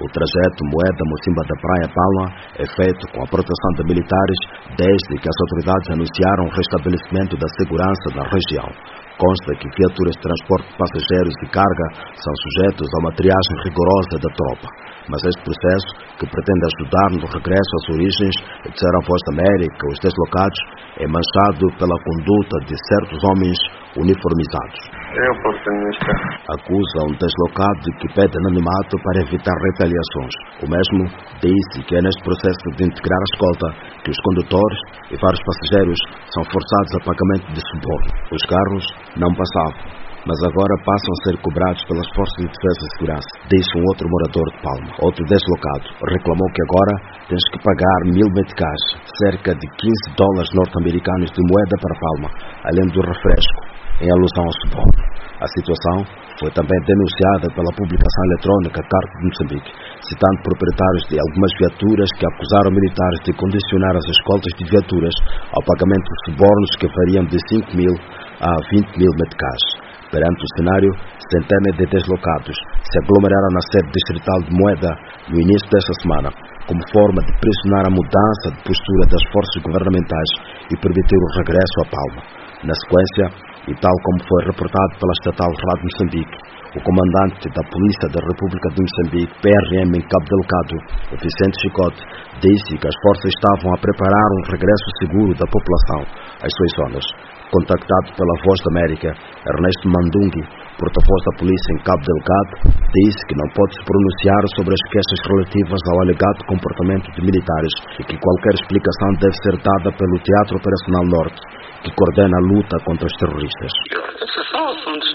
trajeto Moeda-Mocimba da Praia Palma é feito com a proteção de militares desde que as autoridades anunciaram o restabelecimento da segurança na região. Consta que viaturas de transporte de passageiros e carga são sujeitos a uma triagem rigorosa da tropa. Mas este processo, que pretende ajudar no regresso às origens, disseram a Voz da América, os deslocados, é manchado pela conduta de certos homens uniformizados. Acusa um deslocado que pede anonimato para evitar retaliações. O mesmo disse que é neste processo de integrar a escolta que os condutores e vários passageiros são forçados a pagamento de suborno. Os carros não passavam, mas agora passam a ser cobrados pelas forças de defesa e segurança, disse um outro morador de Palma. Outro deslocado reclamou que agora tens que pagar 1000 meticais, cerca de $15 norte-americanos de moeda para Palma, além do refresco, em alusão ao suborno. A situação foi também denunciada pela publicação eletrônica Carta de Moçambique, citando proprietários de algumas viaturas que acusaram militares de condicionar as escoltas de viaturas ao pagamento de subornos que variam de 5.000 a 20.000 meticais. Perante o cenário, centenas de deslocados se aglomeraram na sede distrital de Moeda no início desta semana, como forma de pressionar a mudança de postura das forças governamentais e permitir o regresso a Palma. Na sequência, e tal como foi reportado pela estatal Rádio Moçambique, o comandante da Polícia da República de Moçambique, PRM em Cabo Delgado, Vicente Chicote, disse que as forças estavam a preparar um regresso seguro da população às suas zonas. Contactado pela Voz da América, Ernesto Mandungi, porta-voz da polícia em Cabo Delgado, disse que não pode se pronunciar sobre as queixas relativas ao alegado comportamento de militares e que qualquer explicação deve ser dada pelo Teatro Operacional Norte, que coordena a luta contra os terroristas. Esses são assuntos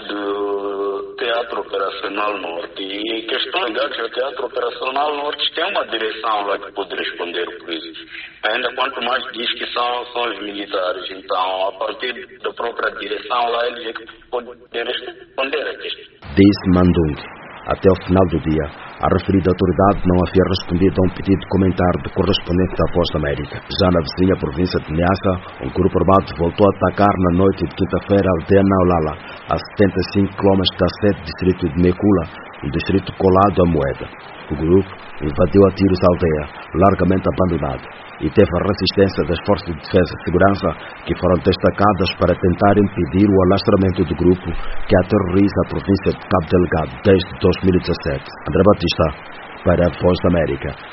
do Teatro Operacional Norte e questões ligadas ao Teatro Operacional Norte tem uma direção lá que pode responder por isso. Ainda quanto mais diz que são os militares, então a partir da própria direção lá eles é que podem responder a questão. Disse Mandung. Até o final do dia, a referida autoridade não havia respondido a um pedido de comentário do correspondente da Voz da América. Já na vizinha província de Niassa, um grupo armado voltou a atacar na noite de quinta-feira a aldeia Naulala, a 75 km da sede do distrito de Mekula, um distrito colado à Moeda. O grupo invadiu a tiros a aldeia, largamente abandonada, e teve a resistência das forças de defesa e segurança que foram destacadas para tentar impedir o alastramento do grupo que aterroriza a província de Cabo Delgado desde 2017. André Batista, para a Voz da América.